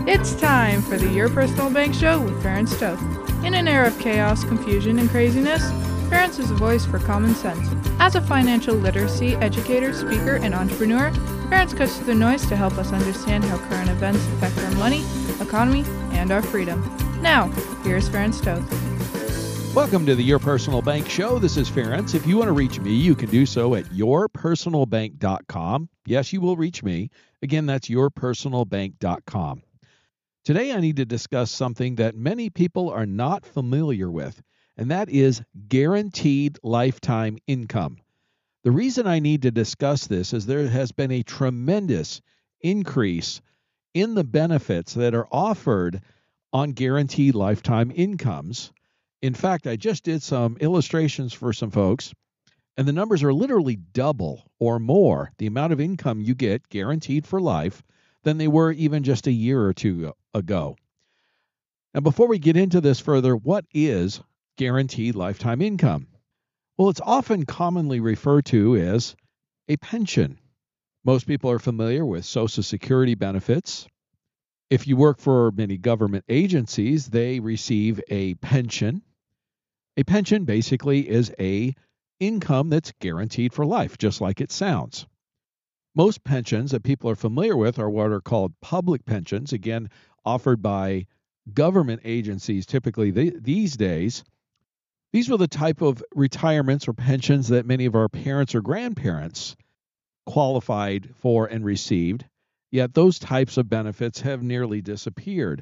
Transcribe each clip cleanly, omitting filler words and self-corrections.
It's time for the Your Personal Bank Show with Ferenc Toth. In an era of chaos, confusion, and craziness, Ferenc is a voice for common sense. As a financial literacy educator, speaker, and entrepreneur, Ferenc cuts through the noise to help us understand how current events affect our money, economy, and our freedom. Now, here's Ferenc Toth. Welcome to the Your Personal Bank Show. This is Ferenc. If you want to reach me, you can do so at yourpersonalbank.com. Yes, you will reach me. Again, that's yourpersonalbank.com. Today, I need to discuss something that many people are not familiar with, and that is guaranteed lifetime income. The reason I need to discuss this is there has been a tremendous increase in the benefits that are offered on guaranteed lifetime incomes. In fact, I just did some illustrations for some folks, and the numbers are literally double or more the amount of income you get guaranteed for life than they were even just a year or two ago. Now, before we get into this further, what is guaranteed lifetime income? Well, it's often commonly referred to as a pension. Most people are familiar with Social Security benefits. If you work for many government agencies, they receive a pension. A pension basically is a income that's guaranteed for life, just like it sounds. Most pensions that people are familiar with are what are called public pensions, again, offered by government agencies typically these days. These were the type of retirements or pensions that many of our parents or grandparents qualified for and received, yet those types of benefits have nearly disappeared.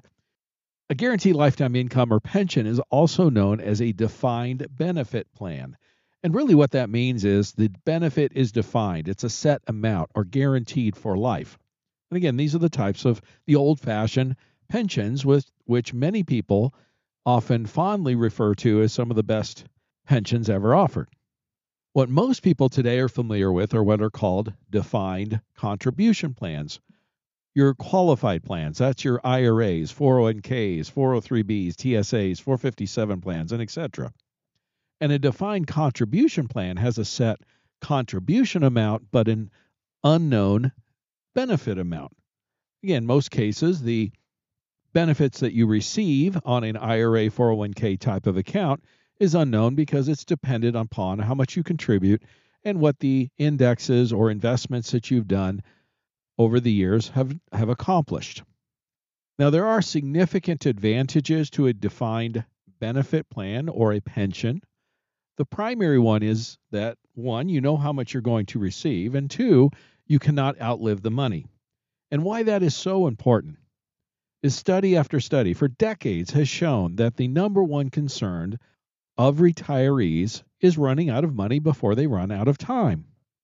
A guaranteed lifetime income or pension is also known as a defined benefit plan. And really what that means is the benefit is defined. It's a set amount or guaranteed for life. And again, these are the types of the old-fashioned pensions with which many people often fondly refer to as some of the best pensions ever offered. What most people today are familiar with are what are called defined contribution plans. Your qualified plans, that's your IRAs, 401ks, 403bs, TSAs, 457 plans, and etc. And a defined contribution plan has a set contribution amount, but an unknown benefit amount. Again, most cases, the benefits that you receive on an IRA 401k type of account is unknown because it's dependent upon how much you contribute and what the indexes or investments that you've done over the years have accomplished. Now, there are significant advantages to a defined benefit plan or a pension. The primary one is that, one, you know how much you're going to receive, and two, you cannot outlive the money. And why that is so important is study after study for decades has shown that the number one concern of retirees is running out of money before they run out of time.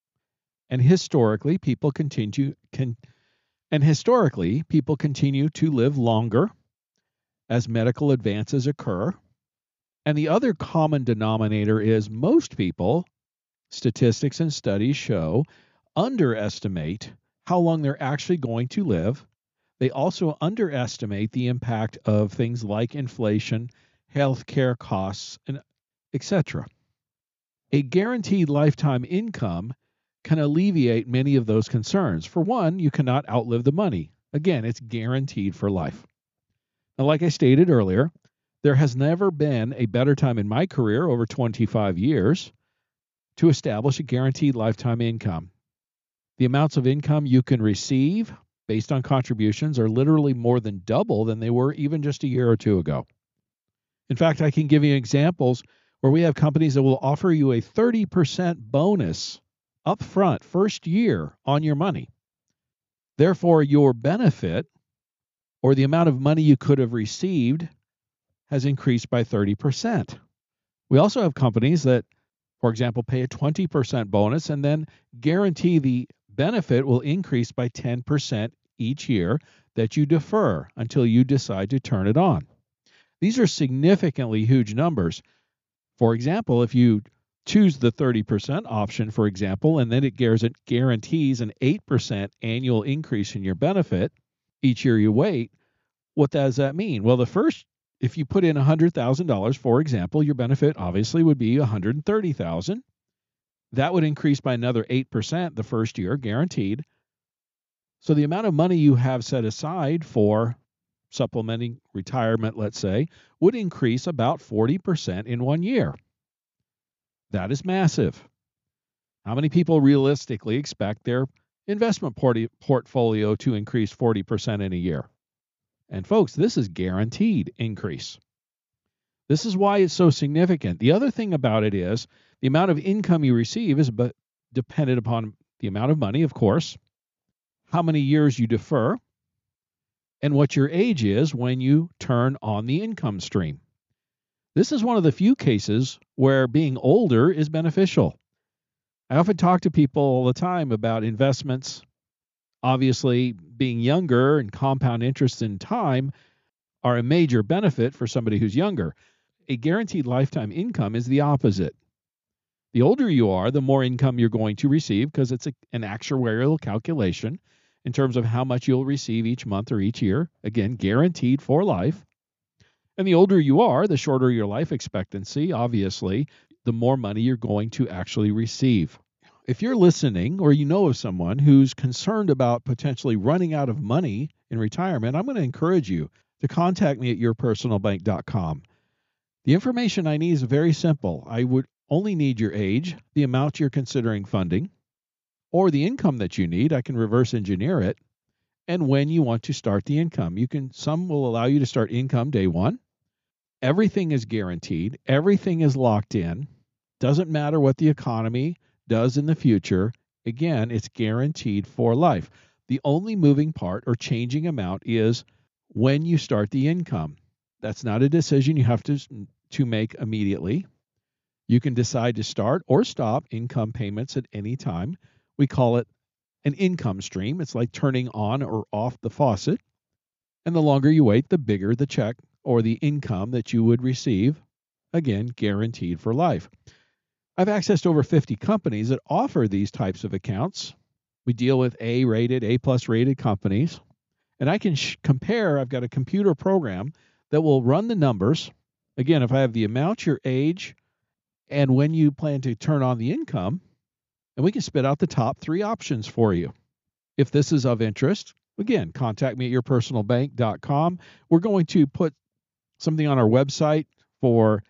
And historically, people continue to live longer as medical advances occur. And the other common denominator is most people, statistics and studies show, underestimate how long they're actually going to live. They also underestimate the impact of things like inflation, healthcare costs, and etc. A guaranteed lifetime income can alleviate many of those concerns. For one, you cannot outlive the money. Again, it's guaranteed for life. Now, like I stated earlier, there has never been a better time in my career over 25 years to establish a guaranteed lifetime income. The amounts of income you can receive based on contributions are literally more than double than they were even just a year or two ago. In fact, I can give you examples where we have companies that will offer you a 30% bonus up front first year on your money. Therefore, your benefit or the amount of money you could have received has increased by 30%. We also have companies that, for example, pay a 20% bonus and then guarantee the benefit will increase by 10% each year that you defer until you decide to turn it on. These are significantly huge numbers. For example, if you choose the 30% option, for example, and then it guarantees an 8% annual increase in your benefit each year you wait, what does that mean? Well, if you put in $100,000, for example, your benefit obviously would be $130,000. That would increase by another 8% the first year, guaranteed. So the amount of money you have set aside for supplementing retirement, let's say, would increase about 40% in 1 year. That is massive. How many people realistically expect their investment portfolio to increase 40% in a year? And folks, this is guaranteed increase. This is why it's so significant. The other thing about it is the amount of income you receive is dependent upon the amount of money, of course, how many years you defer, and what your age is when you turn on the income stream. This is one of the few cases where being older is beneficial. I often talk to people all the time about investments. Obviously, being younger and compound interest in time are a major benefit for somebody who's younger. A guaranteed lifetime income is the opposite. The older you are, the more income you're going to receive because it's an actuarial calculation in terms of how much you'll receive each month or each year. Again, guaranteed for life. And the older you are, the shorter your life expectancy, obviously, the more money you're going to actually receive. If you're listening or you know of someone who's concerned about potentially running out of money in retirement, I'm going to encourage you to contact me at yourpersonalbank.com. The information I need is very simple. I would only need your age, the amount you're considering funding, or the income that you need. I can reverse engineer it, and when you want to start the income. Some will allow you to start income day one. Everything is guaranteed. Everything is locked in. Doesn't matter what the economy does in the future. Again, it's guaranteed for life. The only moving part or changing amount is when you start the income. That's not a decision you have to make immediately. You can decide to start or stop income payments at any time. We call it an income stream. It's like turning on or off the faucet. And the longer you wait, the bigger the check or the income that you would receive. Again, guaranteed for life. I've accessed over 50 companies that offer these types of accounts. We deal with A-rated, A-plus rated companies. And I can compare. I've got a computer program that will run the numbers. Again, if I have the amount, your age, and when you plan to turn on the income, and we can spit out the top 3 options for you. If this is of interest, again, contact me at yourpersonalbank.com. We're going to put something on our website for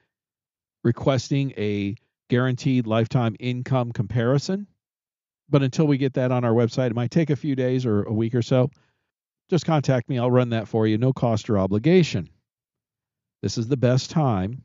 requesting a guaranteed lifetime income comparison. But until we get that on our website, it might take a few days or a week or so. Just contact me. I'll run that for you. No cost or obligation. This is the best time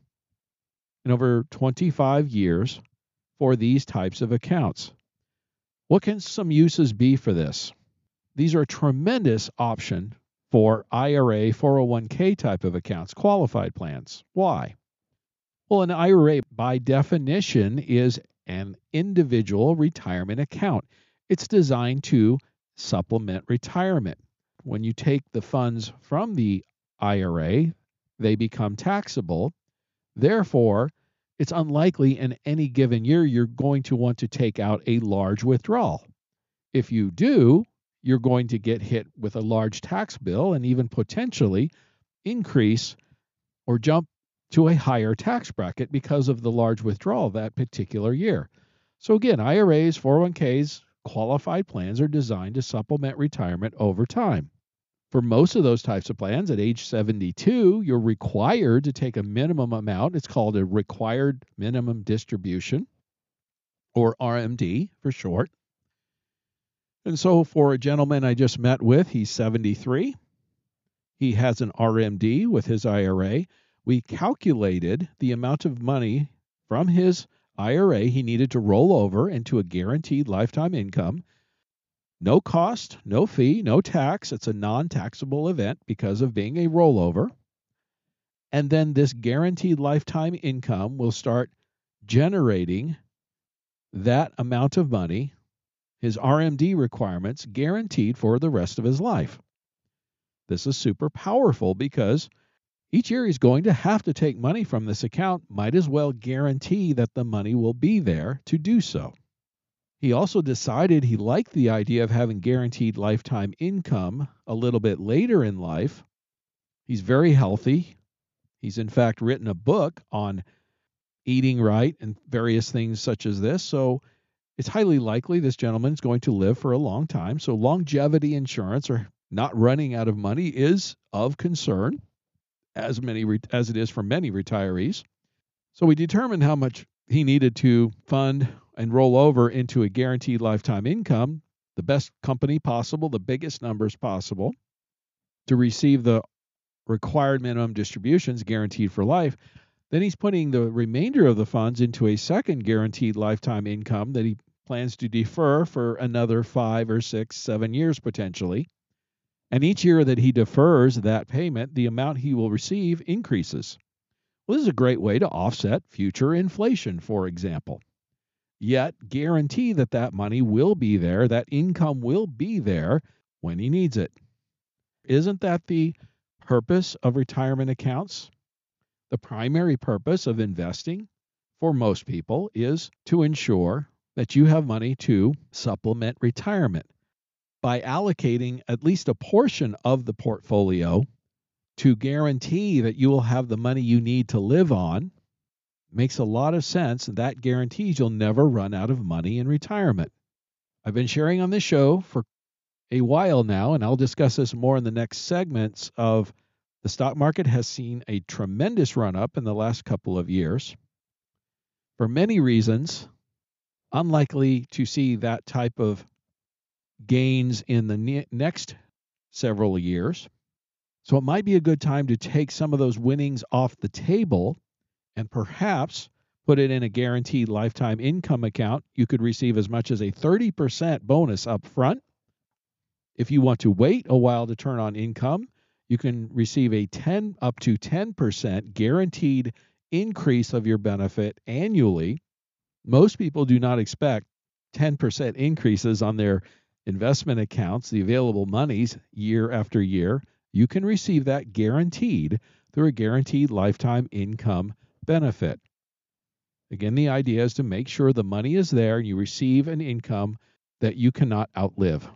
in over 25 years for these types of accounts. What can some uses be for this? These are a tremendous option for IRA, 401k type of accounts, qualified plans. Why? Well, an IRA, by definition, is an individual retirement account. It's designed to supplement retirement. When you take the funds from the IRA, they become taxable. Therefore, it's unlikely in any given year you're going to want to take out a large withdrawal. If you do, you're going to get hit with a large tax bill and even potentially increase or jump to a higher tax bracket because of the large withdrawal that particular year. So again, IRAs, 401ks, qualified plans are designed to supplement retirement over time. For most of those types of plans, at age 72, you're required to take a minimum amount. It's called a required minimum distribution, or RMD for short. And so for a gentleman I just met with, he's 73. He has an RMD with his IRA. We calculated the amount of money from his IRA he needed to roll over into a guaranteed lifetime income. No cost, no fee, no tax. It's a non-taxable event because of being a rollover. And then this guaranteed lifetime income will start generating that amount of money, his RMD requirements, guaranteed for the rest of his life. This is super powerful because each year he's going to have to take money from this account. Might as well guarantee that the money will be there to do so. He also decided he liked the idea of having guaranteed lifetime income a little bit later in life. He's very healthy. He's in fact written a book on eating right and various things such as this. So it's highly likely this gentleman is going to live for a long time. So longevity insurance, or not running out of money is of concern, as it is for many retirees. So we determined how much he needed to fund and roll over into a guaranteed lifetime income, the best company possible, the biggest numbers possible, to receive the required minimum distributions guaranteed for life. Then he's putting the remainder of the funds into a second guaranteed lifetime income that he plans to defer for another 5 or 6, 7 years potentially. And each year that he defers that payment, the amount he will receive increases. Well, this is a great way to offset future inflation, for example. Yet guarantee that that money will be there, that income will be there when he needs it. Isn't that the purpose of retirement accounts? The primary purpose of investing for most people is to ensure that you have money to supplement retirement. By allocating at least a portion of the portfolio to guarantee that you will have the money you need to live on, makes a lot of sense. That guarantees you'll never run out of money in retirement. I've been sharing on this show for a while now, and I'll discuss this more in the next segments of the stock market has seen a tremendous run up in the last couple of years. For many reasons, unlikely to see that type of gains in the next several years. So it might be a good time to take some of those winnings off the table and perhaps put it in a guaranteed lifetime income account. You could receive as much as a 30% bonus up front. If you want to wait a while to turn on income, you can receive a up to 10% guaranteed increase of your benefit annually. Most people do not expect 10% increases on their investment accounts, the available monies year after year. You can receive that guaranteed through a guaranteed lifetime income benefit. Again, the idea is to make sure the money is there and you receive an income that you cannot outlive.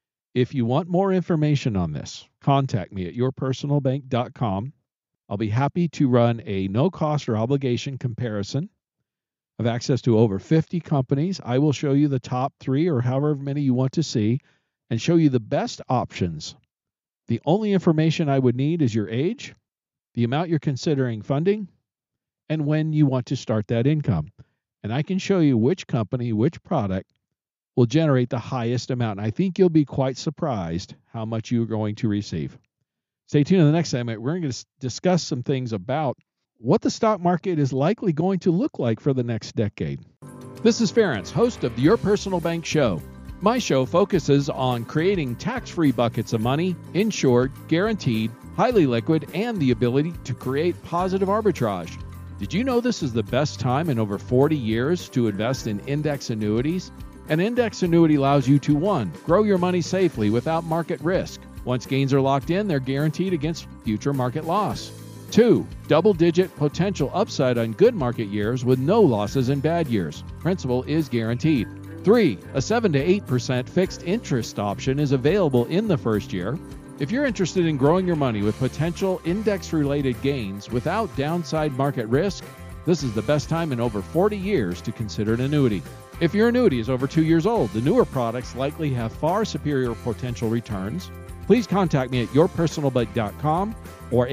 If you want more information on this, contact me at yourpersonalbank.com. I'll be happy to run a no cost or obligation comparison of access to over 50 companies. I will show you the top 3 or however many you want to see and show you the best options. The only information I would need is your age, the amount you're considering funding, and when you want to start that income. And I can show you which company, which product will generate the highest amount. And I think you'll be quite surprised how much you're going to receive. Stay tuned in the next segment. We're going to discuss some things about what the stock market is likely going to look like for the next decade. This is Ferenc, host of the Your Personal Bank Show. My show focuses on creating tax-free buckets of money, insured, guaranteed, highly liquid, and the ability to create positive arbitrage. Did you know this is the best time in over 40 years to invest in index annuities? An index annuity allows you to 1. Grow your money safely without market risk. Once gains are locked in, they're guaranteed against future market loss. 2. Double-digit potential upside on good market years with no losses in bad years. Principal is guaranteed. 3. A 7 to 8% fixed interest option is available in the first year. If you're interested in growing your money with potential index-related gains without downside market risk, this is the best time in over 40 years to consider an annuity. If your annuity is over 2 years old, the newer products likely have far superior potential returns. Please contact me at yourpersonalbank.com or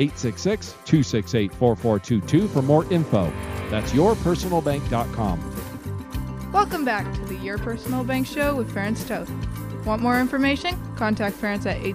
866-268-4422 for more info. That's yourpersonalbank.com. Welcome back to the Your Personal Bank Show with Ferenc Toth. Want more information? Contact Ferenc at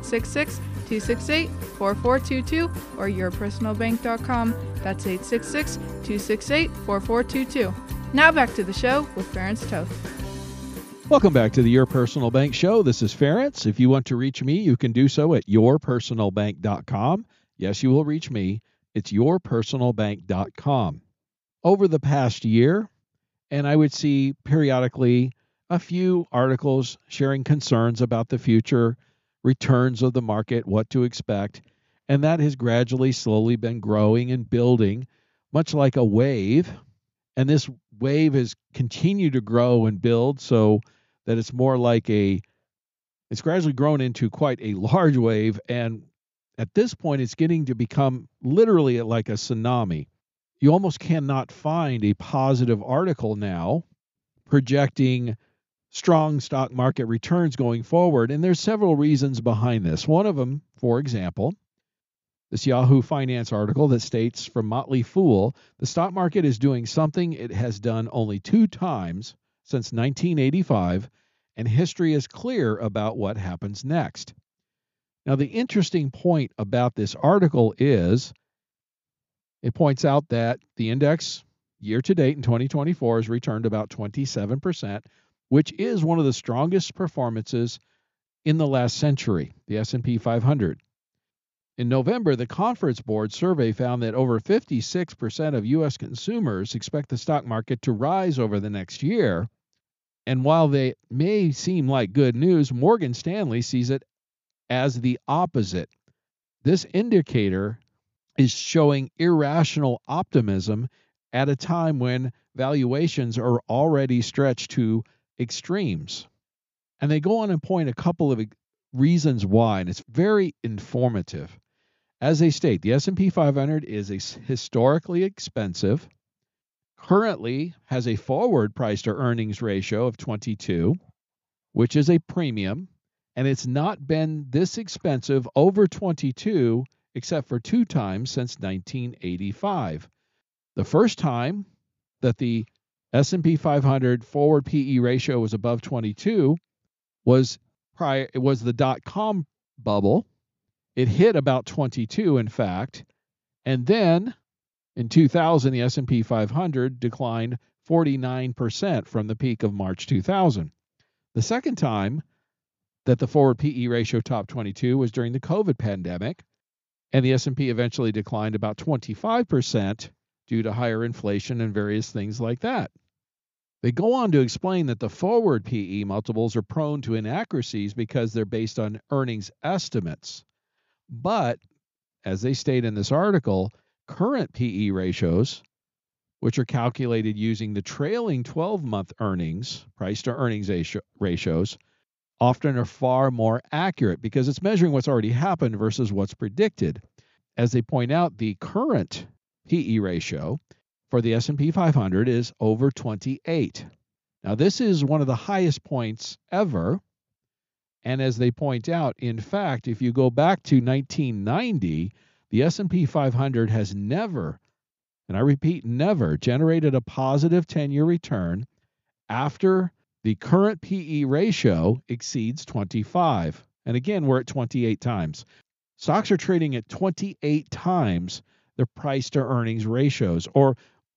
866-268-4422 or yourpersonalbank.com. That's 866-268-4422. Now back to the show with Ferenc Toth. Welcome back to the Your Personal Bank Show. This is Ferenc. If you want to reach me, you can do so at yourpersonalbank.com. Yes, you will reach me. It's yourpersonalbank.com. Over the past year, and I would see periodically a few articles sharing concerns about the future returns of the market, what to expect, and that has gradually, slowly been growing and building, much like a wave. And this wave has continued to grow and build so that it's more like it's gradually grown into quite a large wave. And at this point, it's getting to become literally like a tsunami. You almost cannot find a positive article now projecting strong stock market returns going forward, and there's several reasons behind this. One of them, for example, this Yahoo Finance article that states from Motley Fool, the stock market is doing something it has done only 2 times since 1985, and history is clear about what happens next. Now, the interesting point about this article is it points out that the index year to date in 2024 has returned about 27%, which is one of the strongest performances in the last century, the S&P 500. In November, the Conference Board survey found that over 56% of U.S. consumers expect the stock market to rise over the next year. And while they may seem like good news, Morgan Stanley sees it as the opposite. This indicator is showing irrational optimism at a time when valuations are already stretched to extremes. And they go on and point a couple of reasons why, and it's very informative. As they state, the S&P 500 is historically expensive, currently has a forward price to earnings ratio of 22, which is a premium, and it's not been this expensive over 22 except for 2 times since 1985. The first time that the S&P 500 forward PE ratio was above 22 was the dot-com bubble. It hit about 22, in fact, and then in 2000, the S&P 500 declined 49% from the peak of March 2000. The second time that the forward PE ratio topped 22 was during the COVID pandemic, and the S&P eventually declined about 25% due to higher inflation and various things like that. They go on to explain that the forward PE multiples are prone to inaccuracies because they're based on earnings estimates. But, as they state in this article, current PE ratios, which are calculated using the trailing 12-month earnings, price to earnings ratios, often are far more accurate because it's measuring what's already happened versus what's predicted. As they point out, the current PE ratio for the S&P 500 is over 28. Now, this is one of the highest points ever. And as they point out, in fact, if you go back to 1990, the S&P 500 has never, and I repeat, never generated a positive 10-year return after the current PE ratio exceeds 25. And again, we're at 28 times. Stocks are trading at 28 times their price to earnings ratios, or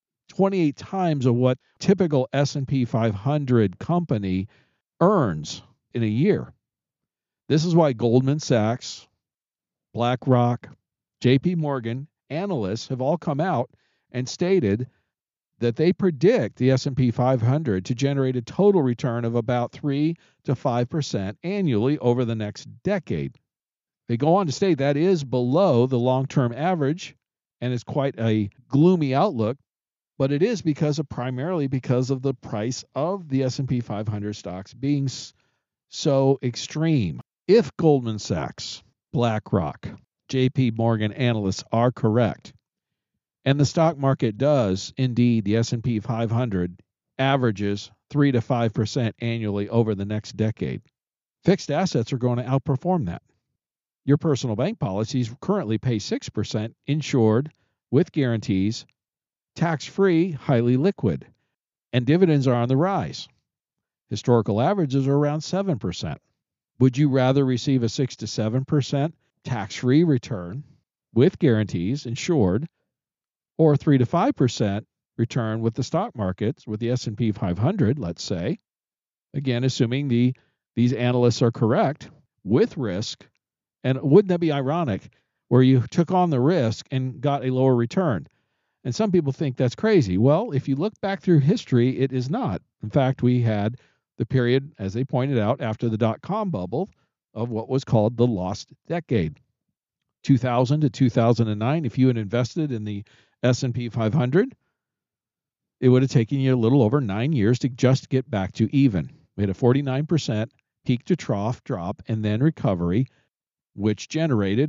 28 times of what typical S&P 500 company earns in a year. This is why Goldman Sachs, BlackRock, JP Morgan analysts have all come out and stated that they predict the S&P 500 to generate a total return of about 3 to 5% annually over the next decade. They go on to state that is below the long-term average and is quite a gloomy outlook, but it is primarily because of the price of the S&P 500 stocks being so extreme. If Goldman Sachs, BlackRock, JP Morgan analysts are correct, and the stock market does indeed, the S&P 500 averages 3 to 5% annually over the next decade, fixed assets are going to outperform that. Your personal bank policies currently pay 6% insured with guarantees, tax-free, highly liquid, and dividends are on the rise. Historical averages are around 7%. Would you rather receive a 6 to 7% tax-free return with guarantees insured, or 3 to 5% return with the stock markets, with the S&P 500, let's say, again, assuming these analysts are correct, with risk, and wouldn't that be ironic, where you took on the risk and got a lower return? And some people think that's crazy. Well, if you look back through history, it is not. In fact, we had the period, as they pointed out, after the dot-com bubble of what was called the lost decade. 2000 to 2009, if you had invested in the S&P 500, it would have taken you a little over 9 years to just get back to even. We had a 49% peak to trough drop and then recovery, which generated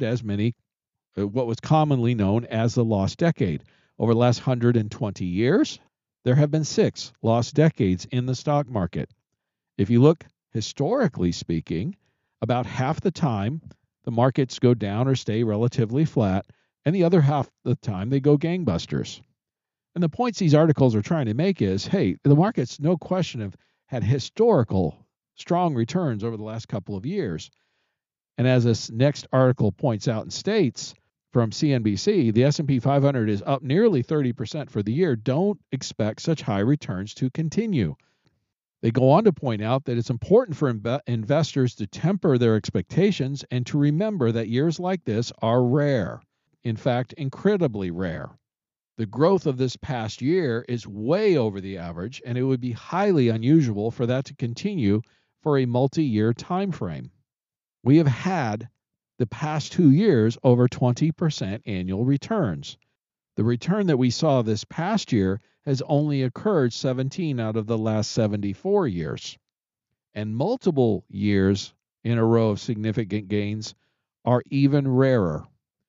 what was commonly known as the lost decade. Over the last 120 years, there have been 6 lost decades in the stock market. If you look historically speaking, about half the time the markets go down or stay relatively flat, and the other half of the time they go gangbusters. And the points these articles are trying to make is, hey, the markets, no question, have had historical strong returns over the last couple of years. And as this next article points out and states from CNBC, the S&P 500 is up nearly 30% for the year. Don't expect such high returns to continue. They go on to point out that it's important for investors to temper their expectations and to remember that years like this are rare. In fact, incredibly rare. The growth of this past year is way over the average, and it would be highly unusual for that to continue for a multi-year time frame. We have had the past 2 years over 20% annual returns. The return that we saw this past year has only occurred 17 out of the last 74 years. And multiple years in a row of significant gains are even rarer.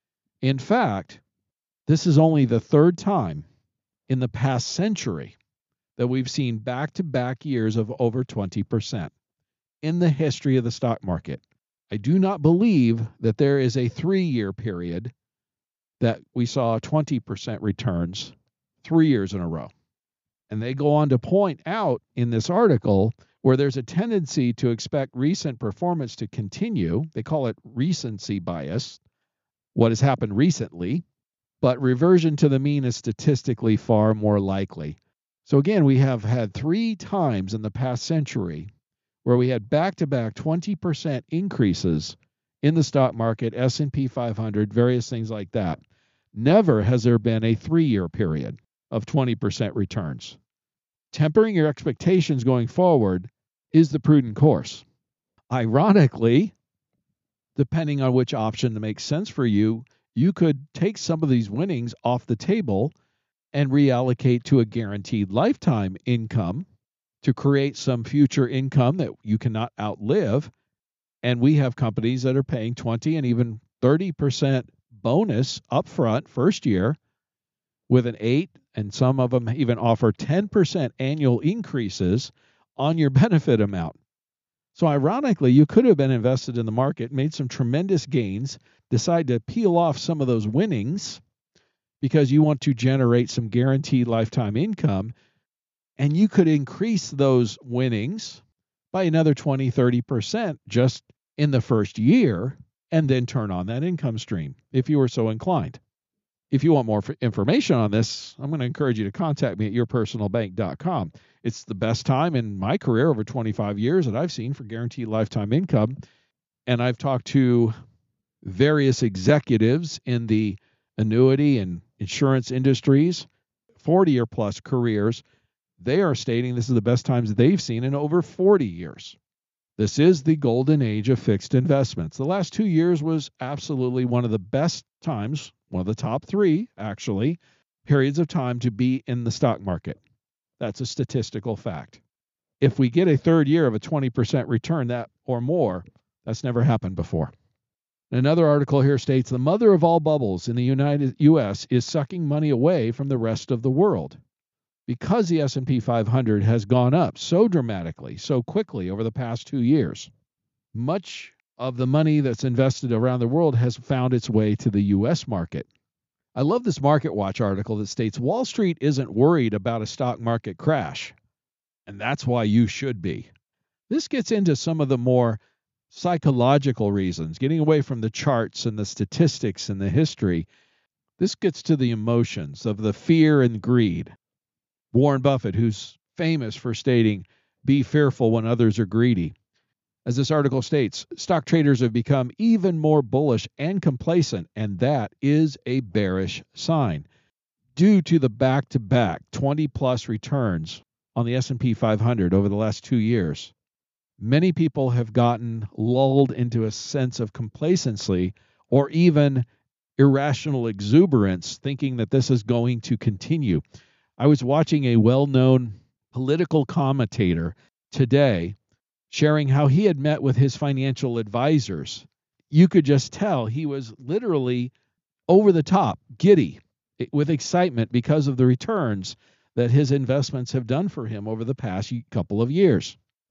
In fact, this is only the third time in the past century that we've seen back-to-back years of over 20% in the history of the stock market. I do not believe that there is a 3-year period that we saw 20% returns 3 years in a row. And they go on to point out in this article where there's a tendency to expect recent performance to continue. They call it recency bias, what has happened recently, but reversion to the mean is statistically far more likely. So again, we have had 3 times in the past century where we had back-to-back 20% increases in the stock market, S&P 500, various things like that. Never has there been a 3-year period of 20% returns. Tempering your expectations going forward is the prudent course. Ironically, depending on which option makes sense for you, you could take some of these winnings off the table and reallocate to a guaranteed lifetime income to create some future income that you cannot outlive. And we have companies that are paying 20 and even 30% bonus upfront first year with an 8, and some of them even offer 10% annual increases on your benefit amount. So ironically, you could have been invested in the market, made some tremendous gains, decide to peel off some of those winnings because you want to generate some guaranteed lifetime income, and you could increase those winnings by another 20, 30% just in the first year, and then turn on that income stream if you were so inclined. If you want more information on this, I'm going to encourage you to contact me at yourpersonalbank.com. It's the best time in my career over 25 years that I've seen for guaranteed lifetime income. And I've talked to various executives in the annuity and insurance industries, 40 or plus careers. They are stating this is the best times they've seen in over 40 years. This is the golden age of fixed investments. The last 2 years was absolutely one of the best times, one of the top 3, actually, periods of time to be in the stock market. That's a statistical fact. If we get a third year of a 20% return that or more, that's never happened before. Another article here states the mother of all bubbles in the U.S. is sucking money away from the rest of the world. Because the S&P 500 has gone up so dramatically, so quickly over the past 2 years, much of the money that's invested around the world has found its way to the U.S. market. I love this MarketWatch article that states Wall Street isn't worried about a stock market crash, and that's why you should be. This gets into some of the more psychological reasons, getting away from the charts and the statistics and the history. This gets to the emotions of the fear and greed. Warren Buffett, who's famous for stating, "Be fearful when others are greedy." As this article states, stock traders have become even more bullish and complacent, and that is a bearish sign. Due to the back-to-back 20-plus returns on the S&P 500 over the last 2 years, many people have gotten lulled into a sense of complacency or even irrational exuberance, thinking that this is going to continue. I was watching a well-known political commentator today sharing how he had met with his financial advisors. You could just tell he was literally over the top, giddy, with excitement because of the returns that his investments have done for him over the past couple of years.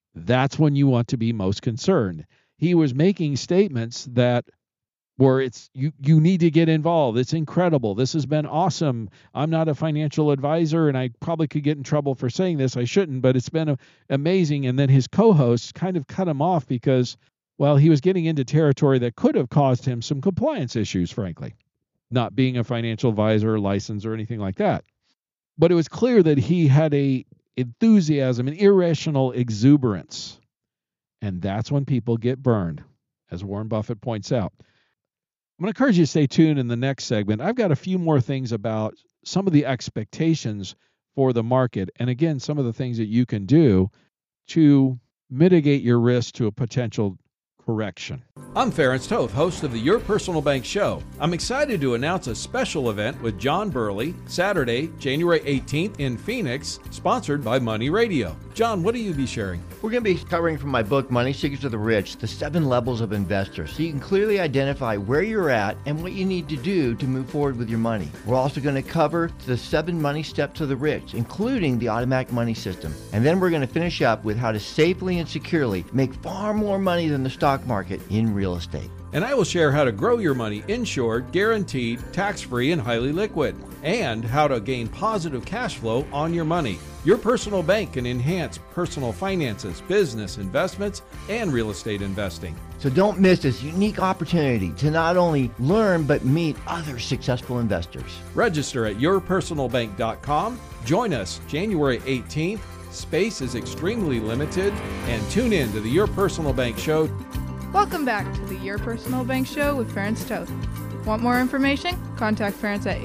that's when you want to be most concerned. He was making statements that where it's you need to get involved. It's incredible. This has been awesome. I'm not a financial advisor, and I probably could get in trouble for saying this. I shouldn't, but it's been amazing. And then his co-hosts kind of cut him off because, well, he was getting into territory that could have caused him some compliance issues, frankly, not being a financial advisor or licensed or anything like that. But it was clear that he had a enthusiasm, an irrational exuberance. And that's when people get burned, as Warren Buffett points out. I'm going to encourage you to stay tuned in the next segment. I've got a few more things about some of the expectations for the market. And again, some of the things that you can do to mitigate your risk to a potential correction. I'm Ference Toth, host of the Your Personal Bank Show. I'm excited to announce a special event with John Burley, Saturday, January 18th in Phoenix, sponsored by Money Radio. John, what will you be sharing? We're going to be covering from my book, Money Secrets of the Rich, the 7 levels of investors, so you can clearly identify where you're at and what you need to do to move forward with your money. We're also going to cover the 7 money steps of the rich, including the automatic money system. And then we're going to finish up with how to safely and securely make far more money than the stock market in real estate. And I will share how to grow your money insured, guaranteed, tax-free, and highly liquid, and how to gain positive cash flow on your money. Your personal bank can enhance personal finances, business, investments, and real estate investing. So don't miss this unique opportunity to not only learn but meet other successful investors. Register at yourpersonalbank.com. Join us January 18th. Space is extremely limited, and tune in to the Your Personal Bank Show. Welcome back to the Your Personal Bank Show with Ference Toth. Want more information? Contact Ference at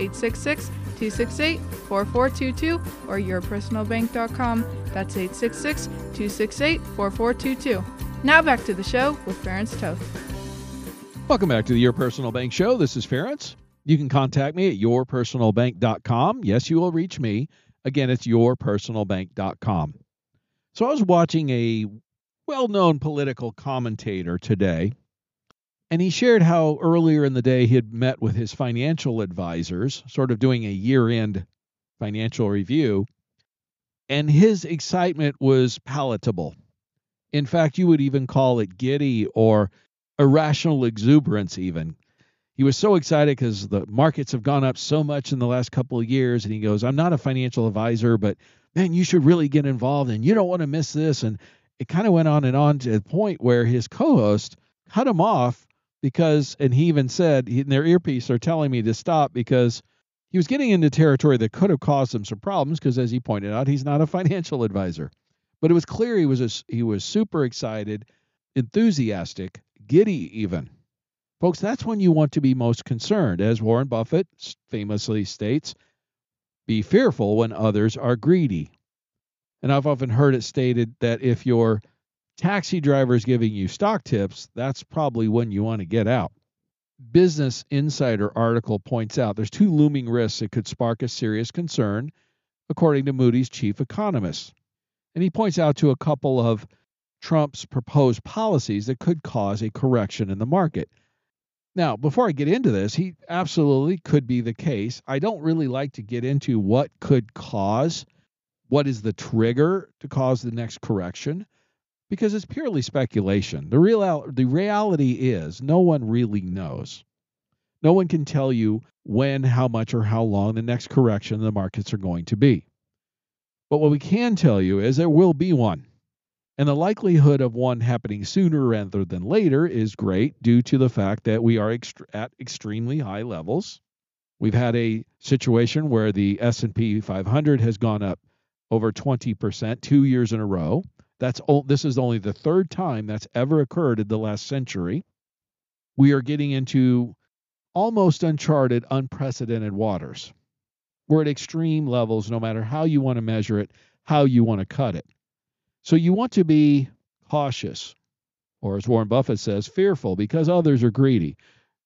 866-268-4422 or yourpersonalbank.com. That's 866-268-4422. Now back to the show with Ference Toth. Welcome back to the Your Personal Bank Show. This is Ference. You can contact me at yourpersonalbank.com. Yes, you will reach me. Again, it's yourpersonalbank.com. So I was watching a well-known political commentator today, and he shared how earlier in the day he had met with his financial advisors, sort of doing a year-end financial review, and his excitement was palatable. In fact, you would even call it giddy or irrational exuberance even. He was so excited because the markets have gone up so much in the last couple of years, and he goes, I'm not a financial advisor, but man, you should really get involved, and you don't want to miss this. And it kind of went on and on to the point where his co-host cut him off because, and he even said, in their earpiece, they're telling me to stop because he was getting into territory that could have caused him some problems because, as he pointed out, he's not a financial advisor. But it was clear he was super excited, enthusiastic, giddy even. Folks, that's when you want to be most concerned. As Warren Buffett famously states, be fearful when others are greedy. And I've often heard it stated that if your taxi driver is giving you stock tips, that's probably when you want to get out. Business Insider article points out there's 2 looming risks that could spark a serious concern, according to Moody's chief economist. And he points out to a couple of Trump's proposed policies that could cause a correction in the market. Now, before I get into this, he absolutely could be the case. I don't really like to get into what could cause, what is the trigger to cause the next correction, because it's purely speculation. The reality is no one really knows. No one can tell you when, how much, or how long the next correction in the markets are going to be. But what we can tell you is there will be one. And the likelihood of one happening sooner rather than later is great due to the fact that we are at extremely high levels. We've had a situation where the S&P 500 has gone up over 20% 2 years in a row. This is only the 3rd time that's ever occurred in the last century. We are getting into almost uncharted, unprecedented waters. We're at extreme levels no matter how you want to measure it, how you want to cut it. So you want to be cautious, or as Warren Buffett says, fearful, because others are greedy.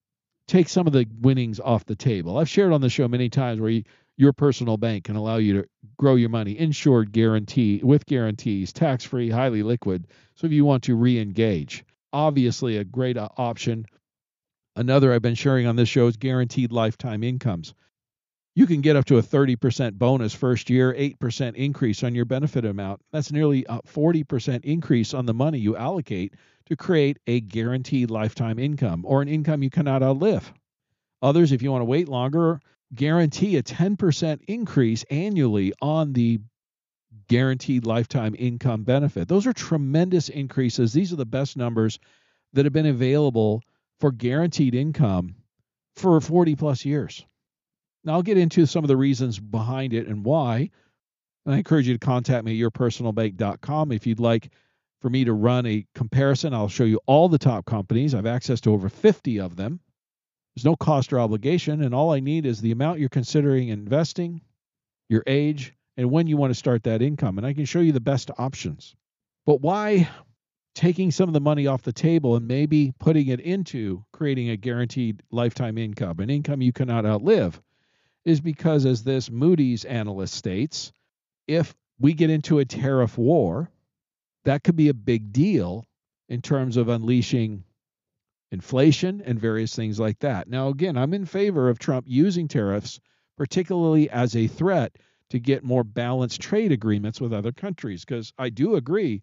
Take some of the winnings off the table. I've shared on the show many times where your personal bank can allow you to grow your money insured, with guarantees, tax-free, highly liquid. So if you want to re-engage, obviously a great option. Another I've been sharing on this show is guaranteed lifetime incomes. You can get up to a 30% bonus first year, 8% increase on your benefit amount. That's nearly a 40% increase on the money you allocate to create a guaranteed lifetime income or an income you cannot outlive. Others, if you want to wait longer, guarantee a 10% increase annually on the guaranteed lifetime income benefit. Those are tremendous increases. These are the best numbers that have been available for guaranteed income for 40 plus years. Now, I'll get into some of the reasons behind it and why. And I encourage you to contact me at yourpersonalbank.com if you'd like for me to run a comparison. I'll show you all the top companies. I have access to over 50 of them. There's no cost or obligation, and all I need is the amount you're considering investing, your age, and when you want to start that income. And I can show you the best options. But why taking some of the money off the table and maybe putting it into creating a guaranteed lifetime income, an income you cannot outlive, is because, as this Moody's analyst states, if we get into a tariff war, that could be a big deal in terms of unleashing inflation and various things like that. Now, again, I'm in favor of Trump using tariffs, particularly as a threat to get more balanced trade agreements with other countries, because I do agree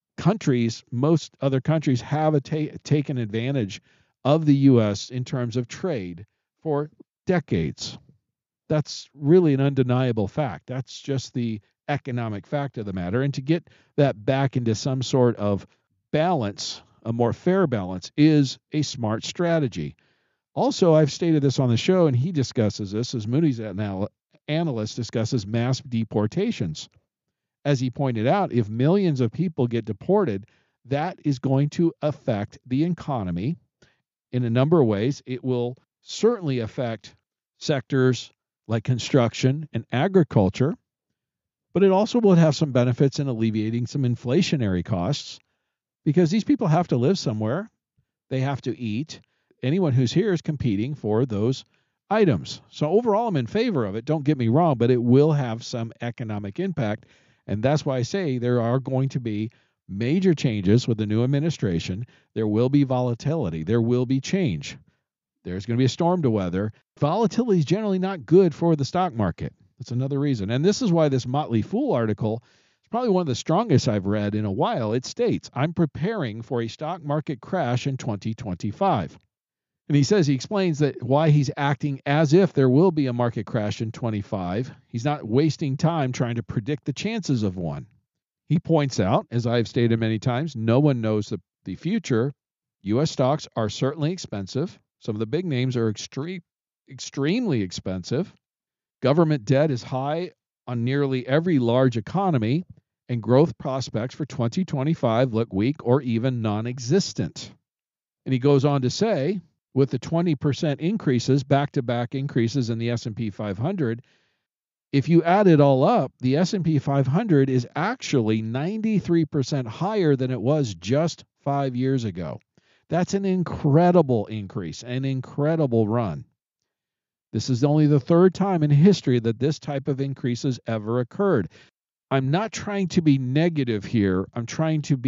most other countries have taken advantage of the U.S. in terms of trade for decades. That's really an undeniable fact. That's just the economic fact of the matter. And to get that back into some sort of balance, a more fair balance, is a smart strategy. Also, I've stated this on the show, and he discusses this, as Moody's analyst discusses mass deportations. As he pointed out, if millions of people get deported, that is going to affect the economy in a number of ways. It will certainly affect sectors like construction and agriculture, but it also will have some benefits in alleviating some inflationary costs, because these people have to live somewhere. They have to eat. Anyone who's here is competing for those items. So overall, I'm in favor of it. Don't get me wrong, but it will have some economic impact. And that's why I say there are going to be major changes with the new administration. There will be volatility. There will be change. There's going to be a storm to weather. Volatility is generally not good for the stock market. That's another reason. And this is why this Motley Fool article is probably one of the strongest I've read in a while. It states, I'm preparing for a stock market crash in 2025. And he explains that why he's acting as if there will be a market crash in 25. He's not wasting time trying to predict the chances of one. He points out, as I've stated many times, no one knows the future. U.S. stocks are certainly expensive. Some of the big names are extremely expensive. Government debt is high on nearly every large economy, and growth prospects for 2025 look weak or even non-existent. And he goes on to say, with the 20% increases, back-to-back increases in the S&P 500, if you add it all up, the S&P 500 is actually 93% higher than it was just 5 years ago. That's an incredible increase, an incredible run. This is only the third time in history that this type of increase has ever occurred. I'm not trying to be negative here. I'm trying to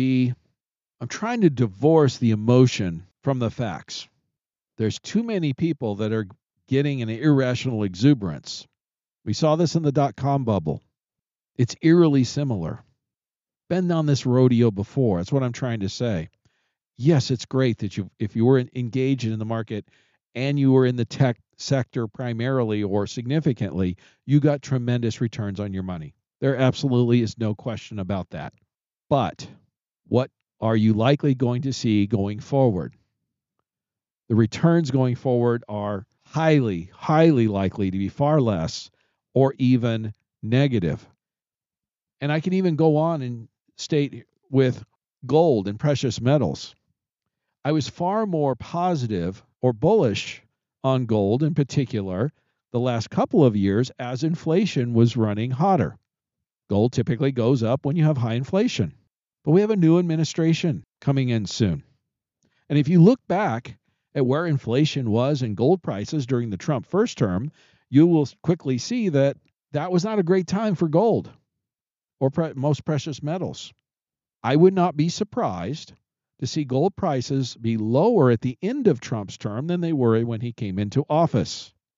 divorce the emotion from the facts. There's too many people that are getting an irrational exuberance. We saw this in the dot-com bubble. It's eerily similar. Been on this rodeo before. That's what I'm trying to say. Yes, it's great that if you were engaged in the market and you were in the tech sector primarily or significantly, you got tremendous returns on your money. There absolutely is no question about that. But what are you likely going to see going forward? The returns going forward are highly, highly likely to be far less or even negative. And I can even go on and state with gold and precious metals. I was far more positive or bullish on gold in particular the last couple of years as inflation was running hotter. Gold typically goes up when you have high inflation. But we have a new administration coming in soon. And if you look back at where inflation was in gold prices during the Trump first term, you will quickly see that that was not a great time for gold or most precious metals. I would not be surprised to see gold prices be lower at the end of Trump's term than they were when he came into office.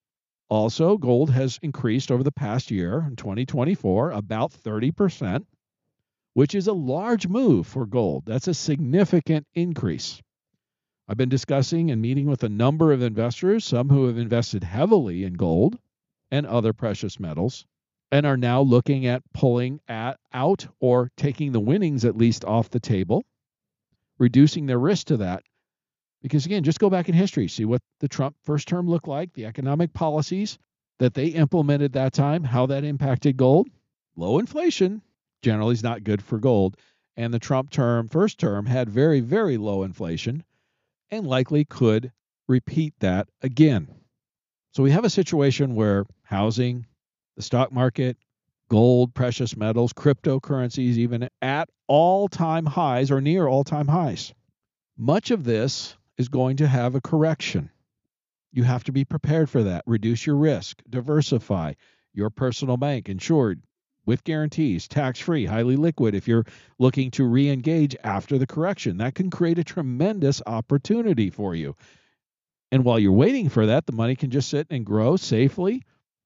Also, gold has increased over the past year, in 2024, about 30%, which is a large move for gold. That's a significant increase. I've been discussing and meeting with a number of investors, some who have invested heavily in gold and other precious metals, and are now looking at pulling out or taking the winnings at least off the table, reducing their risk to that. Because again, just go back in history, see what the Trump first term looked like, the economic policies that they implemented that time, how that impacted gold. Low inflation generally is not good for gold. And the Trump first term, had very, very low inflation and likely could repeat that again. So we have a situation where housing, the stock market, gold, precious metals, cryptocurrencies, even at all-time highs or near all-time highs. Much of this is going to have a correction. You have to be prepared for that. Reduce your risk. Diversify. Your personal bank, insured, with guarantees, tax-free, highly liquid if you're looking to re-engage after the correction. That can create a tremendous opportunity for you. And while you're waiting for that, the money can just sit and grow safely,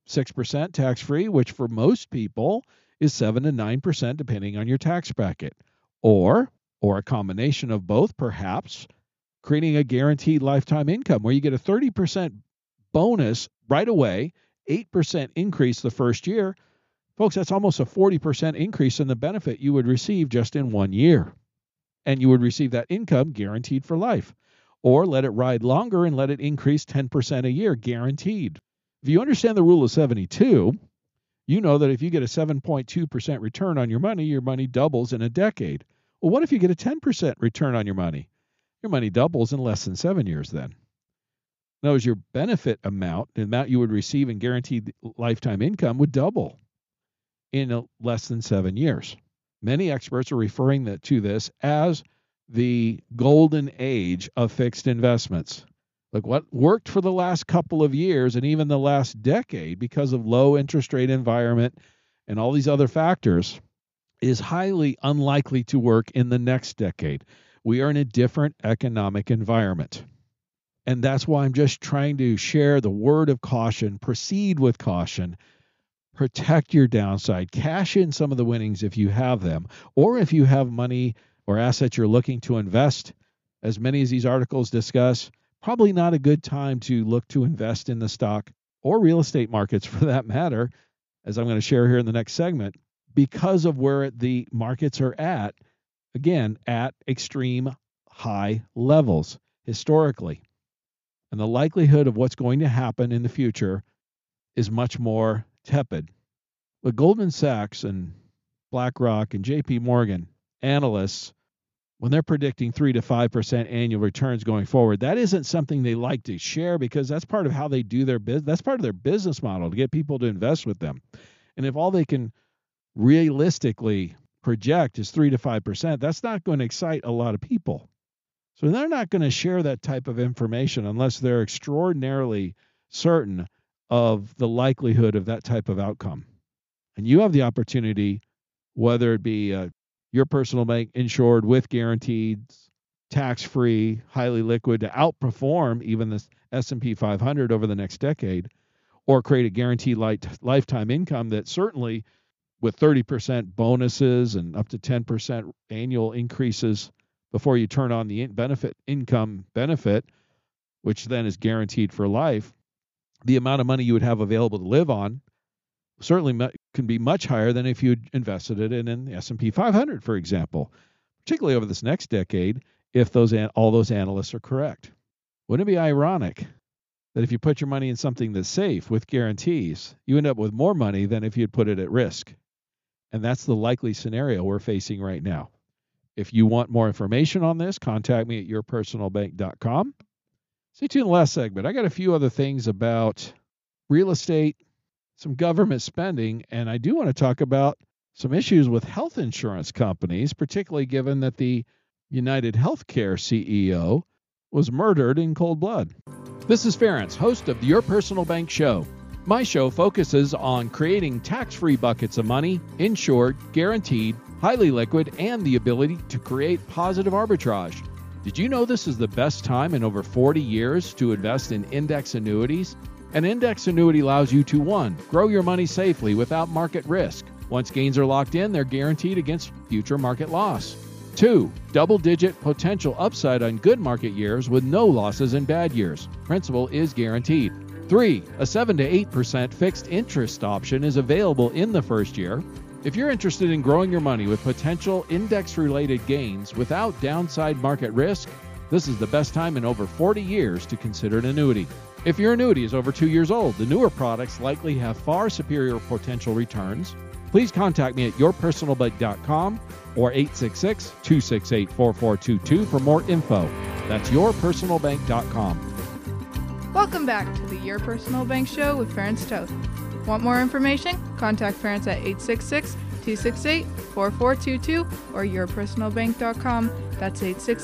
6% tax-free, which for most people is 7 to 9% depending on your tax bracket. Or a combination of both, perhaps, creating a guaranteed lifetime income where you get a 30% bonus right away, 8% increase the first year. Folks, that's almost a 40% increase in the benefit you would receive just in 1 year. And you would receive that income guaranteed for life. Or let it ride longer and let it increase 10% a year, guaranteed. If you understand the rule of 72, you know that if you get a 7.2% return on your money doubles in a decade. Well, what if you get a 10% return on your money? Your money doubles in less than 7 years then. Now, as your benefit amount, the amount you would receive in guaranteed lifetime income would double in less than 7 years. Many experts are referring to this as the golden age of fixed investments. Like what worked for the last couple of years and even the last decade because of low interest rate environment and all these other factors is highly unlikely to work in the next decade. We are in a different economic environment. And that's why I'm just trying to share the word of caution, proceed with caution, protect your downside, cash in some of the winnings if you have them, or if you have money or assets you're looking to invest, as many as these articles discuss, probably not a good time to look to invest in the stock or real estate markets for that matter, as I'm going to share here in the next segment, because of where the markets are at, again, at extreme high levels historically. And the likelihood of what's going to happen in the future is much more tepid. But Goldman Sachs and BlackRock and JP Morgan analysts, when they're predicting 3 to 5% annual returns going forward, that isn't something they like to share because that's part of how they do their business. That's part of their business model to get people to invest with them. And if all they can realistically project is 3 to 5%, that's not going to excite a lot of people. So they're not going to share that type of information unless they're extraordinarily certain of the likelihood of that type of outcome. And you have the opportunity, whether it be your personal bank insured with guaranteed, tax-free, highly liquid, to outperform even the S&P 500 over the next decade, or create a guaranteed lifetime income that certainly with 30% bonuses and up to 10% annual increases before you turn on the income benefit, which then is guaranteed for life, the amount of money you would have available to live on certainly can be much higher than if you invested it in the S&P 500, for example, particularly over this next decade, if all those analysts are correct. Wouldn't it be ironic that if you put your money in something that's safe with guarantees, you end up with more money than if you'd put it at risk? And that's the likely scenario we're facing right now. If you want more information on this, contact me at yourpersonalbank.com. Stay tuned in the last segment. I got a few other things about real estate, some government spending, and I do want to talk about some issues with health insurance companies, particularly given that the United Healthcare CEO was murdered in cold blood. This is Ferenc, host of the Your Personal Bank Show. My show focuses on creating tax-free buckets of money, insured, guaranteed, highly liquid, and the ability to create positive arbitrage. Did you know this is the best time in over 40 years to invest in index annuities? An index annuity allows you to 1. Grow your money safely without market risk. Once gains are locked in, they're guaranteed against future market loss. 2. Double-digit potential upside on good market years with no losses in bad years. Principal is guaranteed. 3. A 7 to 8% fixed interest option is available in the first year. If you're interested in growing your money with potential index-related gains without downside market risk, this is the best time in over 40 years to consider an annuity. If your annuity is over 2 years old, the newer products likely have far superior potential returns. Please contact me at yourpersonalbank.com or 866-268-4422 for more info. That's yourpersonalbank.com. Welcome back to the Your Personal Bank Show with Ferenc Toth. Want more information? Contact Ferenc at 866-268-4422 or yourpersonalbank.com. That's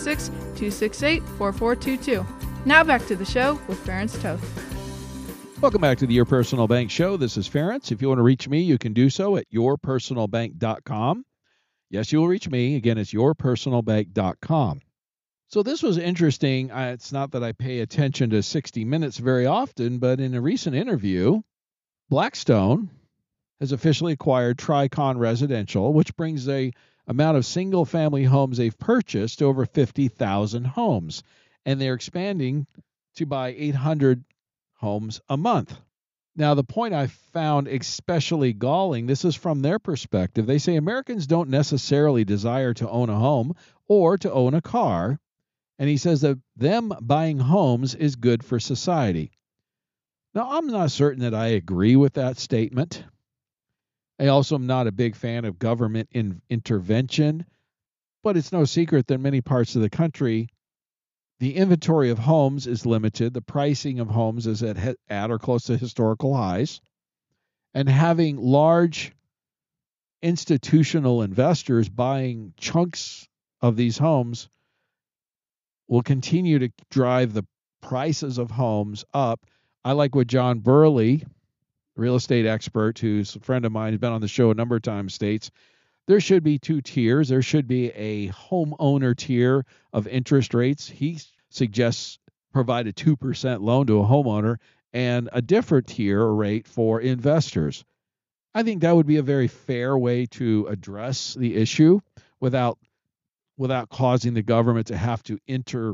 866-268-4422. Now back to the show with Ferenc Toth. Welcome back to the Your Personal Bank Show. This is Ferenc. If you want to reach me, you can do so at yourpersonalbank.com. Yes, you will reach me. Again, it's yourpersonalbank.com. So this was interesting. It's not that I pay attention to 60 Minutes very often, but in a recent interview, Blackstone has officially acquired Tricon Residential, which brings the amount of single-family homes they've purchased to over 50,000 homes, and they're expanding to buy 800 homes a month. Now, the point I found especially galling, this is from their perspective. They say Americans don't necessarily desire to own a home or to own a car, and he says that them buying homes is good for society. Now, I'm not certain that I agree with that statement. I also am not a big fan of government intervention, but it's no secret that in many parts of the country, the inventory of homes is limited. The pricing of homes is at or close to historical highs. And having large institutional investors buying chunks of these homes will continue to drive the prices of homes up. I like what John Burley, real estate expert, who's a friend of mine, has been on the show a number of times, states there should be 2 tiers. There should be a homeowner tier of interest rates. He suggests provide a 2% loan to a homeowner and a different tier or rate for investors. I think that would be a very fair way to address the issue without causing the government to have to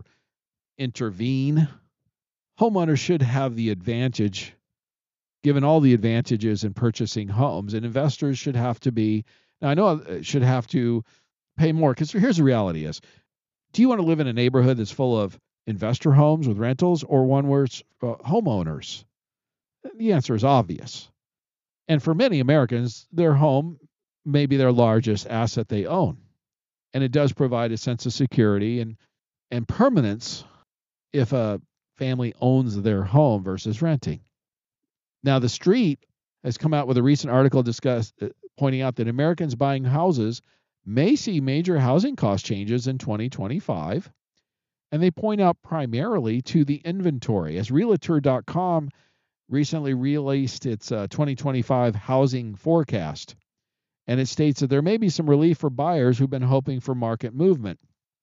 intervene. Homeowners should have the advantage, given all the advantages in purchasing homes, and investors should have to be, now I know should have to pay more, because here's the reality is, do you want to live in a neighborhood that's full of investor homes with rentals or one where it's homeowners? The answer is obvious. And for many Americans, their home may be their largest asset they own. And it does provide a sense of security and permanence if a family owns their home versus renting. Now, The Street has come out with a recent article pointing out that Americans buying houses may see major housing cost changes in 2025. And they point out primarily to the inventory, as Realtor.com recently released its 2025 housing forecast. And it states that there may be some relief for buyers who've been hoping for market movement.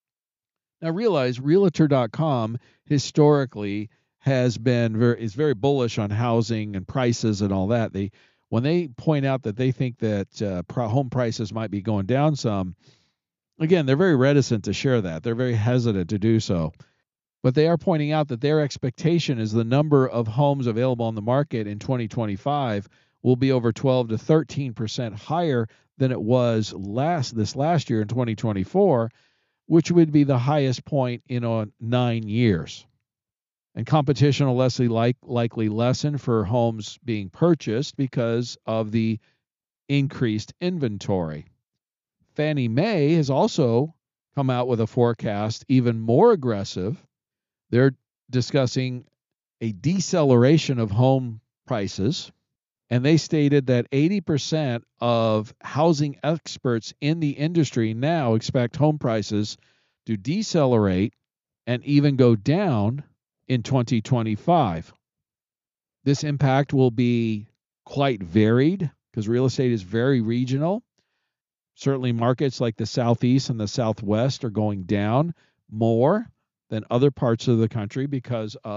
Now realize Realtor.com historically is very bullish on housing and prices and all that. When they point out that they think that home prices might be going down some, again, they're very reticent to share that. They're very hesitant to do so. But they are pointing out that their expectation is the number of homes available on the market in 2025 will be over 12 to 13% higher than it was this last year in 2024, which would be the highest point in 9 years. And competition will likely lessen for homes being purchased because of the increased inventory. Fannie Mae has also come out with a forecast even more aggressive. They're discussing a deceleration of home prices, and they stated that 80% of housing experts in the industry now expect home prices to decelerate and even go down in 2025. This impact will be quite varied because real estate is very regional. Certainly markets like the Southeast and the Southwest are going down more than other parts of the country because of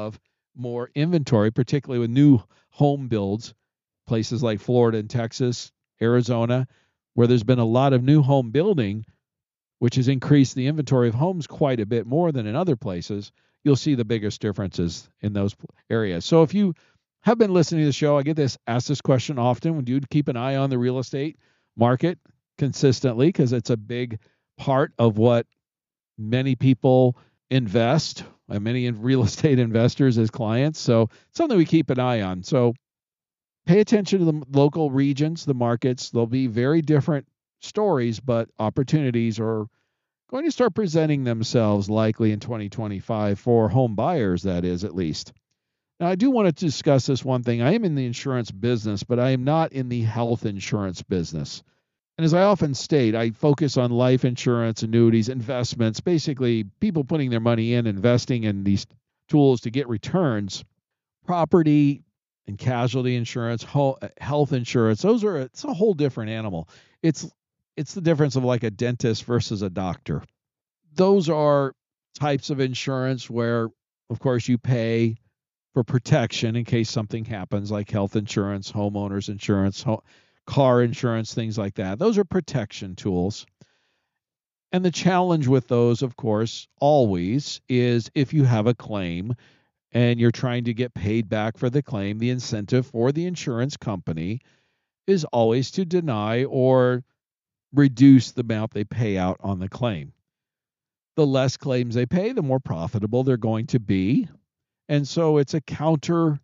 more inventory, particularly with new home builds, places like Florida and Texas, Arizona, where there's been a lot of new home building, which has increased the inventory of homes quite a bit more than in other places. You'll see the biggest differences in those areas. So if you have been listening to the show, I get asked this question often. Would you keep an eye on the real estate market consistently? Because it's a big part of what many people invest, and many real estate investors as clients. So something we keep an eye on. So pay attention to the local regions, the markets. There'll be very different stories, but opportunities are going to start presenting themselves likely in 2025 for home buyers, that is, at least. Now, I do want to discuss this one thing. I am in the insurance business, but I am not in the health insurance business. And as I often state, I focus on life insurance, annuities, investments, basically people putting their money in, investing in these tools to get returns. Property and casualty insurance, health insurance, it's a whole different animal. It's the difference of like a dentist versus a doctor. Those are types of insurance where, of course, you pay for protection in case something happens, like health insurance, homeowners insurance, car insurance, things like that. Those are protection tools. And the challenge with those, of course, always is if you have a claim and you're trying to get paid back for the claim, the incentive for the insurance company is always to deny or reduce the amount they pay out on the claim. The less claims they pay, the more profitable they're going to be. And so it's a counterproductive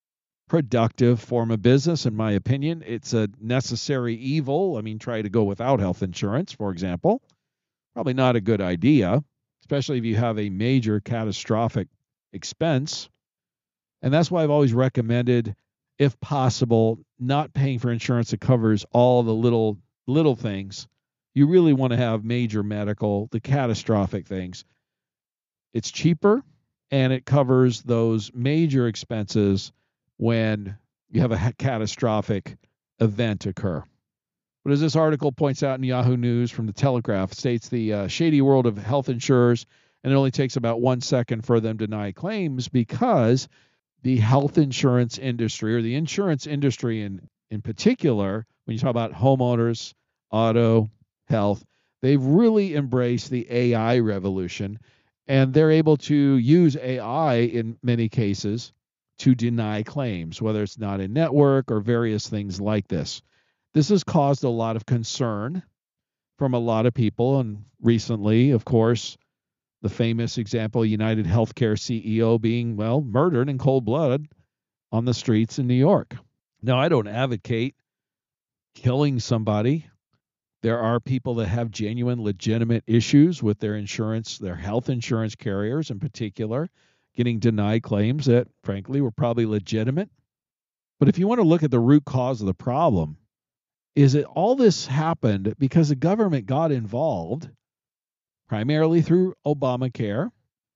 form of business, in my opinion. It's a necessary evil. I mean, try to go without health insurance, for example. Probably not a good idea, especially if you have a major catastrophic expense. And that's why I've always recommended, if possible, not paying for insurance that covers all the little things. You really want to have major medical, the catastrophic things. It's cheaper and it covers those major expenses when you have a catastrophic event occur. But as this article points out in Yahoo News from the Telegraph, states the shady world of health insurers, and it only takes about 1 second for them to deny claims because the health insurance industry, or the insurance industry in particular, when you talk about homeowners, auto, health, they've really embraced the AI revolution, and they're able to use AI in many cases to deny claims, whether it's not in network or various things like this. This has caused a lot of concern from a lot of people, and recently, of course, the famous example, United Healthcare CEO being, murdered in cold blood on the streets in New York. Now, I don't advocate killing somebody. There are people that have genuine, legitimate issues with their insurance, their health insurance carriers in particular, getting denied claims that, frankly, were probably legitimate. But if you want to look at the root cause of the problem, is that all this happened because the government got involved primarily through Obamacare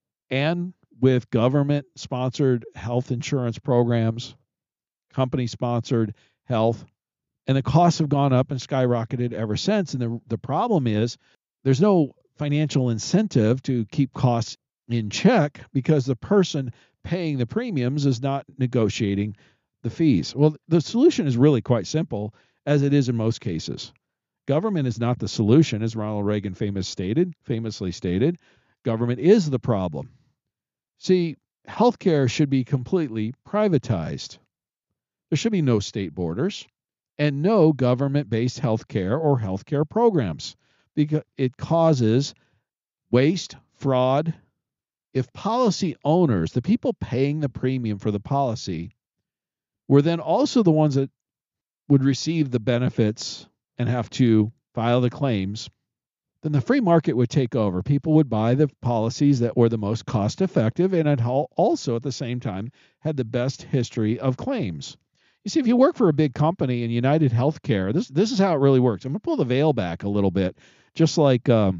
and with government-sponsored health insurance programs, company-sponsored health, and the costs have gone up and skyrocketed ever since. And the problem is there's no financial incentive to keep costs in check because the person paying the premiums is not negotiating the fees. Well, the solution is really quite simple, as it is in most cases. Government is not the solution, as Ronald Reagan famously stated. Government is the problem. See, healthcare should be completely privatized. There should be no state borders and no government-based healthcare or healthcare programs, because it causes waste, fraud. If policy owners, the people paying the premium for the policy, were then also the ones that would receive the benefits and have to file the claims, then the free market would take over. People would buy the policies that were the most cost effective and also at the same time had the best history of claims. You see, if you work for a big company in United Healthcare, this is how it really works. I'm going to pull the veil back a little bit, just like in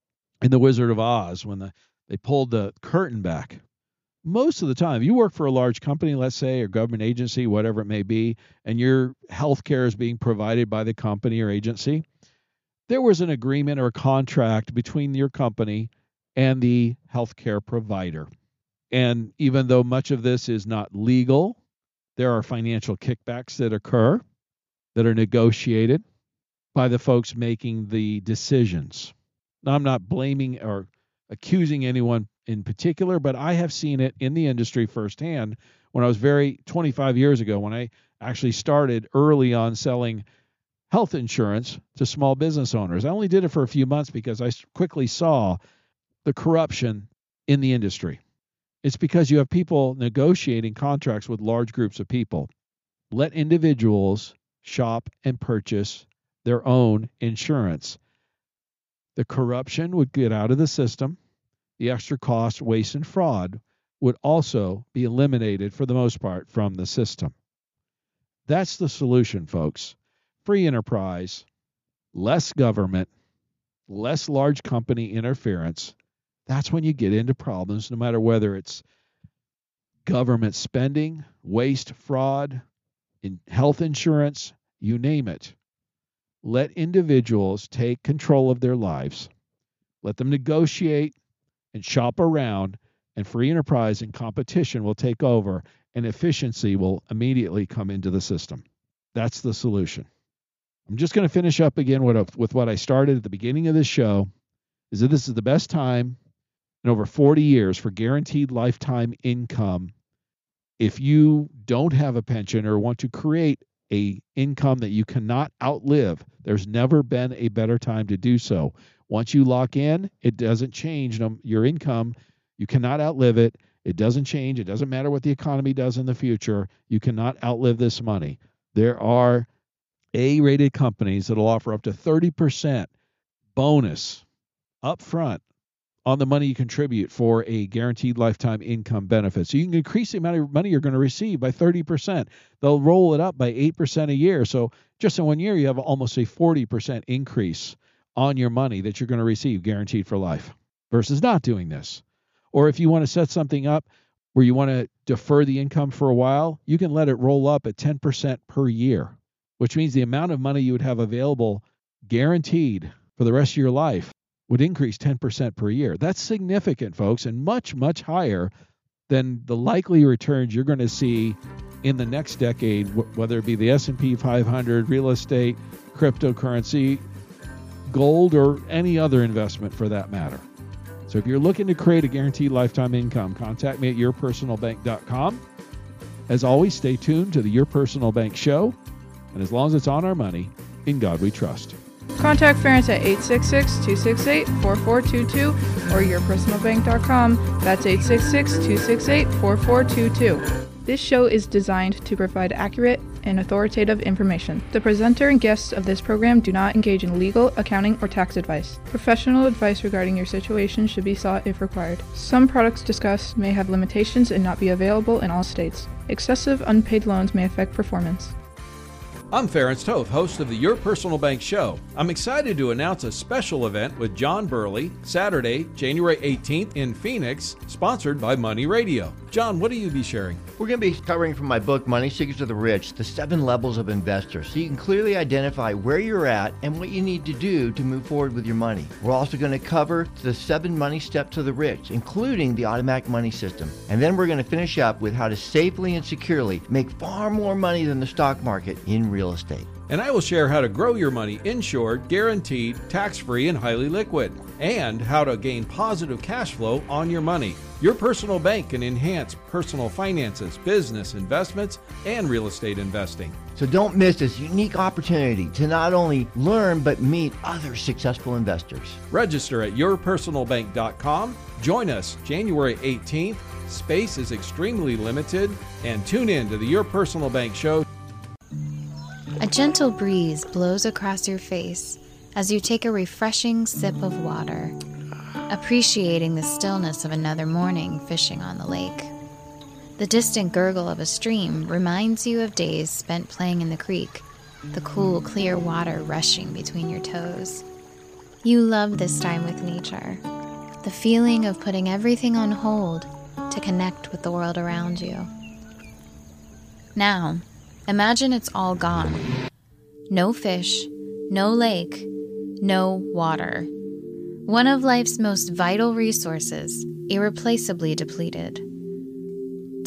The Wizard of Oz when they pulled the curtain back. Most of the time, you work for a large company, let's say, or government agency, whatever it may be, and your health care is being provided by the company or agency, there was an agreement or a contract between your company and the healthcare provider. And even though much of this is not legal, there are financial kickbacks that occur that are negotiated by the folks making the decisions. Now, I'm not blaming or accusing anyone in particular, but I have seen it in the industry firsthand when I was 25 years ago, when I actually started early on selling health insurance to small business owners. I only did it for a few months because I quickly saw the corruption in the industry. It's because you have people negotiating contracts with large groups of people. Let individuals shop and purchase their own insurance. The corruption would get out of the system. The extra cost, waste, and fraud would also be eliminated for the most part from the system. That's the solution, folks. Free enterprise, less government, less large company interference. That's when you get into problems, no matter whether it's government spending, waste, fraud, in health insurance, you name it. Let individuals take control of their lives. Let them negotiate and shop around, and free enterprise and competition will take over, and efficiency will immediately come into the system. That's the solution. I'm just going to finish up again with what I started at the beginning of this show, is that this is the best time in over 40 years for guaranteed lifetime income. If you don't have a pension or want to create a income that you cannot outlive, there's never been a better time to do so. Once you lock in, it doesn't change your income. You cannot outlive it. It doesn't change. It doesn't matter what the economy does in the future. You cannot outlive this money. There are A-rated companies that will offer up to 30% bonus up front on the money you contribute for a guaranteed lifetime income benefit. So you can increase the amount of money you're going to receive by 30%. They'll roll it up by 8% a year. So just in 1 year, you have almost a 40% increase on your money that you're going to receive guaranteed for life versus not doing this. Or if you want to set something up where you want to defer the income for a while, you can let it roll up at 10% per year, which means the amount of money you would have available guaranteed for the rest of your life would increase 10% per year. That's significant, folks, and much, much higher than the likely returns you're going to see in the next decade, whether it be the S&P 500, real estate, cryptocurrency, gold, or any other investment for that matter. So if you're looking to create a guaranteed lifetime income, contact me at yourpersonalbank.com. As always, stay tuned to the Your Personal Bank Show, and as long as it's on our money, in God we trust. Contact Ference at 866-268-4422 or yourpersonalbank.com. That's 866-268-4422. This show is designed to provide accurate and authoritative information. The presenter and guests of this program do not engage in legal, accounting, or tax advice. Professional advice regarding your situation should be sought if required. Some products discussed may have limitations and not be available in all states. Excessive unpaid loans may affect performance. I'm Ference Toth, host of the Your Personal Bank Show. I'm excited to announce a special event with John Burley, Saturday, January 18th in Phoenix, sponsored by Money Radio. John, what will you be sharing? We're going to be covering from my book, Money Secrets of the Rich, the 7 levels of investors, so you can clearly identify where you're at and what you need to do to move forward with your money. We're also going to cover the 7 money steps to the rich, including the automatic money system. And then we're going to finish up with how to safely and securely make far more money than the stock market in real estate. And I will share how to grow your money insured, guaranteed, tax-free, and highly liquid, and how to gain positive cash flow on your money. Your personal bank can enhance personal finances, business investments, and real estate investing. So don't miss this unique opportunity to not only learn but meet other successful investors. Register at yourpersonalbank.com. Join us January 18th. Space is extremely limited, and tune in to the Your Personal Bank Show. A gentle breeze blows across your face as you take a refreshing sip of water, appreciating the stillness of another morning fishing on the lake. The distant gurgle of a stream reminds you of days spent playing in the creek, the cool, clear water rushing between your toes. You love this time with nature, the feeling of putting everything on hold to connect with the world around you. Now, imagine it's all gone. No fish, no lake, no water. One of life's most vital resources, irreplaceably depleted.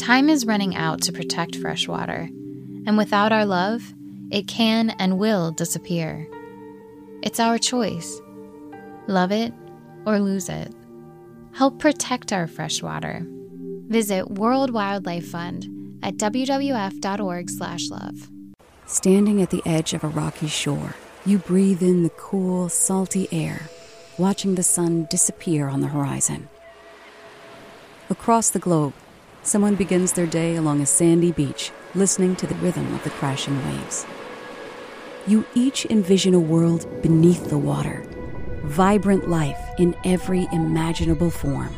Time is running out to protect freshwater, and without our love, it can and will disappear. It's our choice. Love it or lose it. Help protect our freshwater. Visit World Wildlife Fund at wwf.org/love. Standing at the edge of a rocky shore, you breathe in the cool, salty air, watching the sun disappear on the horizon. Across the globe, someone begins their day along a sandy beach, listening to the rhythm of the crashing waves. You each envision a world beneath the water, vibrant life in every imaginable form.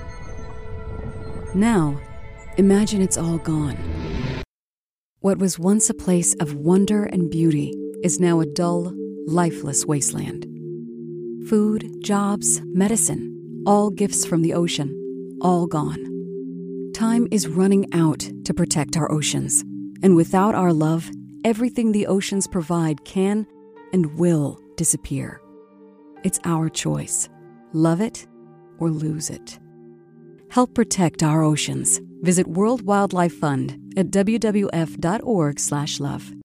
Now, imagine it's all gone. What was once a place of wonder and beauty is now a dull, lifeless wasteland. Food, jobs, medicine, all gifts from the ocean, all gone. Time is running out to protect our oceans, and without our love, everything the oceans provide can and will disappear. It's our choice. Love it or lose it. Help protect our oceans. Visit World Wildlife Fund at wwf.org/love.